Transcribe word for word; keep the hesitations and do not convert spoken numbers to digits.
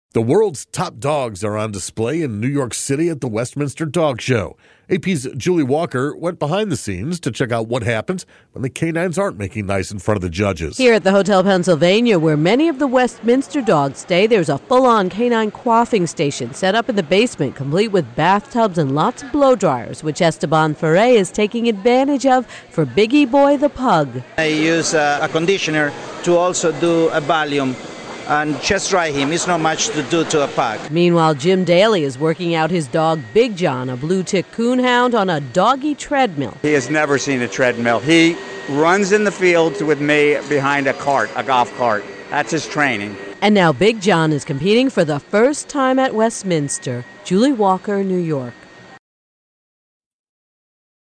The world's top dogs are on display in New York City at the Westminster Dog Show. A P's Julie Walker went behind the scenes to check out what happens when the canines aren't making nice in front of the judges. Here at the Hotel Pennsylvania, where many of the Westminster dogs stay, there's a full-on canine quaffing station set up in the basement, complete with bathtubs and lots of blow dryers, which Esteban Ferre is taking advantage of for Biggie Boy the pug. I use uh, a conditioner to also do a Valium and just dry him. It's not much to do to a pug. Meanwhile, Jim Daly is working out his dog Big John, a blue tick coonhound, on a doggy treadmill. He has never seen a treadmill. He runs in the fields with me behind a cart, a golf cart. That's his training. And now Big John is competing for the first time at Westminster. Julie Walker, New York.